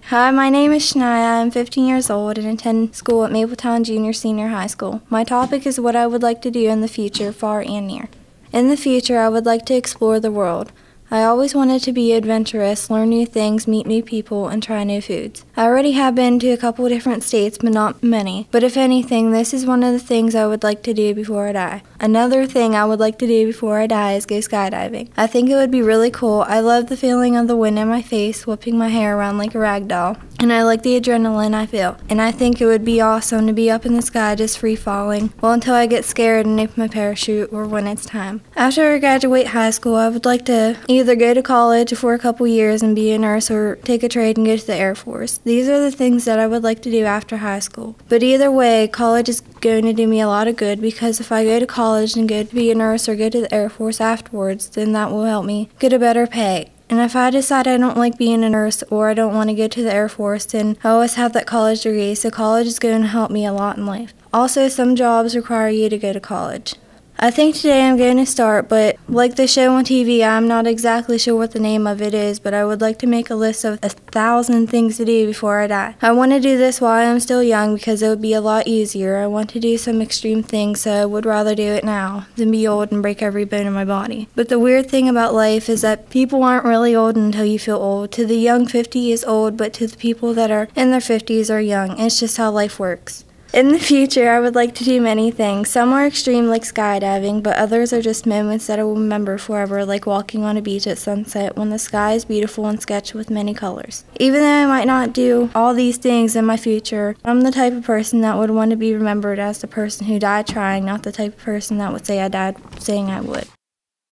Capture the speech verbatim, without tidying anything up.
Hi, my name is Shania. I'm fifteen years old and attend school at Mapletown Junior Senior High School. My topic is what I would like to do in the future, far and near. In the future, I would like to explore the world. I always wanted to be adventurous, learn new things, meet new people, and try new foods. I already have been to a couple different states, but not many. But if anything, this is one of the things I would like to do before I die. Another thing I would like to do before I die is go skydiving. I think it would be really cool. I love the feeling of the wind in my face, whipping my hair around like a rag doll. And I like the adrenaline I feel. And I think it would be awesome to be up in the sky just free falling, well, until I get scared and open my parachute or when it's time. After I graduate high school, I would like to either go to college for a couple years and be a nurse or take a trade and go to the Air Force. These are the things that I would like to do after high school. But either way, college is going to do me a lot of good, because if I go to college and go to be a nurse or go to the Air Force afterwards, then that will help me get a better pay. And if I decide I don't like being a nurse or I don't want to go to the Air Force, then I always have that college degree, so college is going to help me a lot in life. Also, some jobs require you to go to college. I think today I'm going to start, but like the show on T V, I'm not exactly sure what the name of it is, but I would like to make a list of a thousand things to do before I die. I want to do this while I'm still young because it would be a lot easier. I want to do some extreme things, so I would rather do it now than be old and break every bone in my body. But the weird thing about life is that people aren't really old until you feel old. To the young, fifty is old, but to the people that are in their fifties are young. It's just how life works. In the future, I would like to do many things. Some are extreme, like skydiving, but others are just moments that I will remember forever, like walking on a beach at sunset when the sky is beautiful and sketched with many colors. Even though I might not do all these things in my future, I'm the type of person that would want to be remembered as the person who died trying, not the type of person that would say I died saying I would.